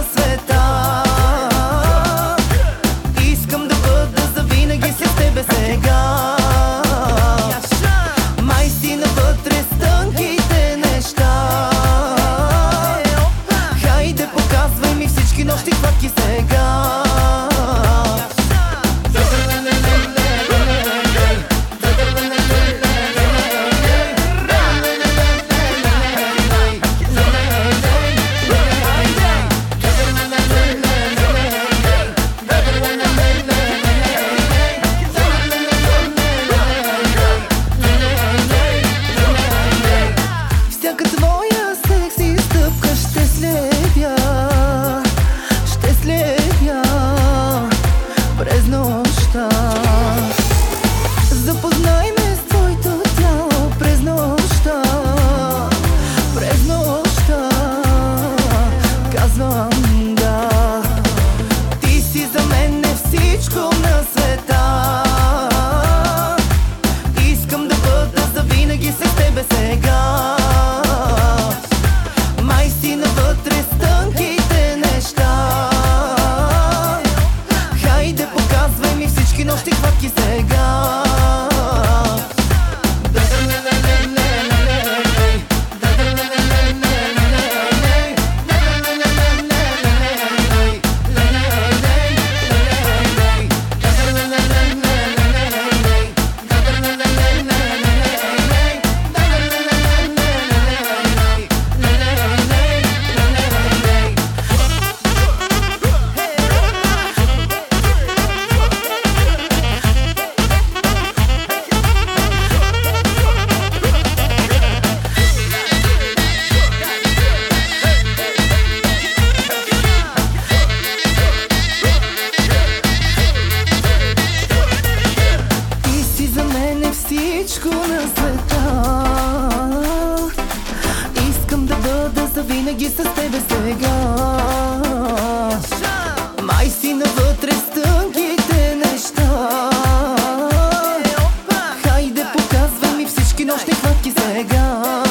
света. Искам да бъда завинаги с тебе сега. Май си навътре с тънките неща. Хайде показвай ми всички нощи хватки сега. Всяка твоя секси стъпка ще следя, ще следя през нощта. Запознай ме с твоето тяло през нощта, през нощта. Казвам да, ти си за мен не всичко на света. Искам да бъда завинаги с тебе сега. Май си навътре с тънките неща. Хайде показвай ми всички нощи хватки сега. Всичко на света. Искам да бъда завинаги с тебе сега. Май си навътре с тънките неща. Хайде показвай ми всички нощни хватки сега.